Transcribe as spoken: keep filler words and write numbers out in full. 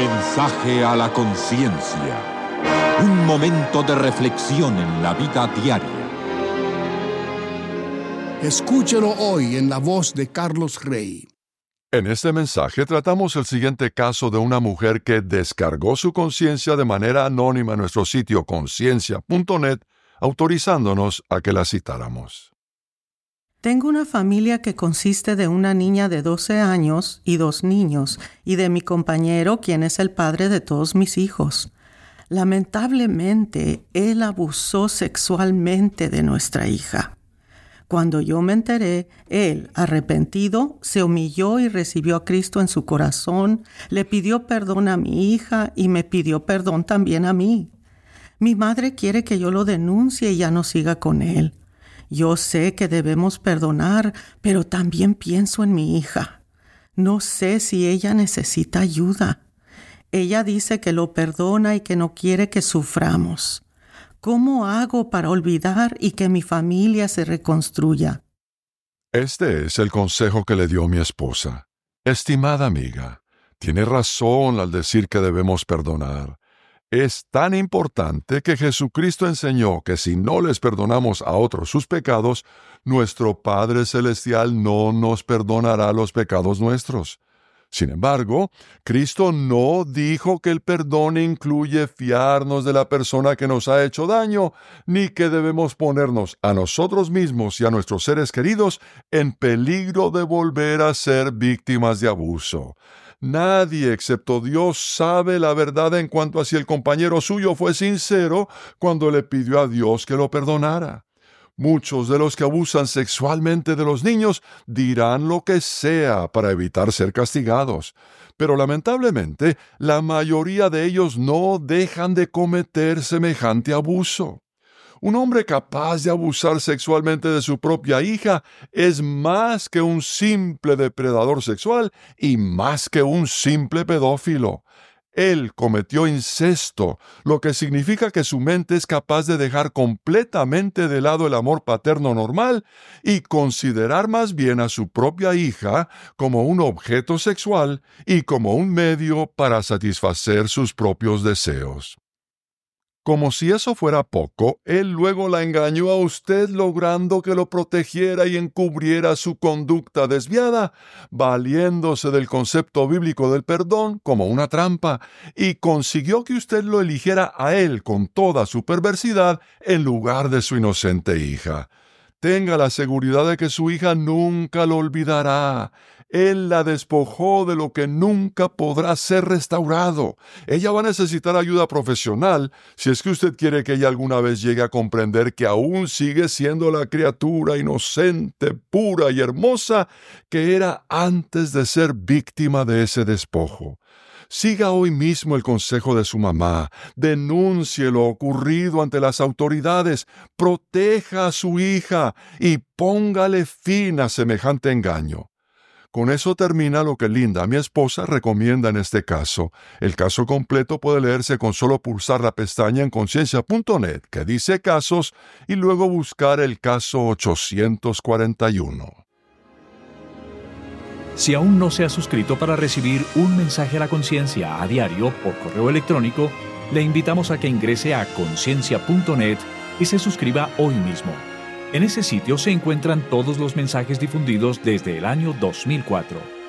Mensaje a la conciencia. Un momento de reflexión en la vida diaria. Escúchelo hoy en la voz de Carlos Rey. En este mensaje tratamos el siguiente caso de una mujer que descargó su conciencia de manera anónima en nuestro sitio conciencia punto net, autorizándonos a que la citáramos. Tengo una familia que consiste de una niña de doce años y dos niños, y de mi compañero, quien es el padre de todos mis hijos. Lamentablemente, él abusó sexualmente de nuestra hija. Cuando yo me enteré, él, arrepentido, se humilló y recibió a Cristo en su corazón, le pidió perdón a mi hija y me pidió perdón también a mí. Mi madre quiere que yo lo denuncie y ya no siga con él. Yo sé que debemos perdonar, pero también pienso en mi hija. No sé si ella necesita ayuda. Ella dice que lo perdona y que no quiere que suframos. ¿Cómo hago para olvidar y que mi familia se reconstruya? Este es el consejo que le dio mi esposa. Estimada amiga, tiene razón al decir que debemos perdonar. Es tan importante que Jesucristo enseñó que si no les perdonamos a otros sus pecados, nuestro Padre Celestial no nos perdonará los pecados nuestros. Sin embargo, Cristo no dijo que el perdón incluye fiarnos de la persona que nos ha hecho daño, ni que debemos ponernos a nosotros mismos y a nuestros seres queridos en peligro de volver a ser víctimas de abuso. Nadie excepto Dios sabe la verdad en cuanto a si el compañero suyo fue sincero cuando le pidió a Dios que lo perdonara. Muchos de los que abusan sexualmente de los niños dirán lo que sea para evitar ser castigados, pero lamentablemente la mayoría de ellos no dejan de cometer semejante abuso. Un hombre capaz de abusar sexualmente de su propia hija es más que un simple depredador sexual y más que un simple pedófilo. Él cometió incesto, lo que significa que su mente es capaz de dejar completamente de lado el amor paterno normal y considerar más bien a su propia hija como un objeto sexual y como un medio para satisfacer sus propios deseos. Como si eso fuera poco, él luego la engañó a usted logrando que lo protegiera y encubriera su conducta desviada, valiéndose del concepto bíblico del perdón como una trampa, y consiguió que usted lo eligiera a él con toda su perversidad en lugar de su inocente hija. Tenga la seguridad de que su hija nunca lo olvidará. Él la despojó de lo que nunca podrá ser restaurado. Ella va a necesitar ayuda profesional si es que usted quiere que ella alguna vez llegue a comprender que aún sigue siendo la criatura inocente, pura y hermosa que era antes de ser víctima de ese despojo. Siga hoy mismo el consejo de su mamá, denuncie lo ocurrido ante las autoridades, proteja a su hija y póngale fin a semejante engaño. Con eso termina lo que Linda, mi esposa, recomienda en este caso. El caso completo puede leerse con solo pulsar la pestaña en conciencia punto net que dice casos y luego buscar el caso ochocientos cuarenta y uno. Si aún no se ha suscrito para recibir un mensaje a la conciencia a diario por correo electrónico, le invitamos a que ingrese a conciencia punto net y se suscriba hoy mismo. En ese sitio se encuentran todos los mensajes difundidos desde el año dos mil cuatro.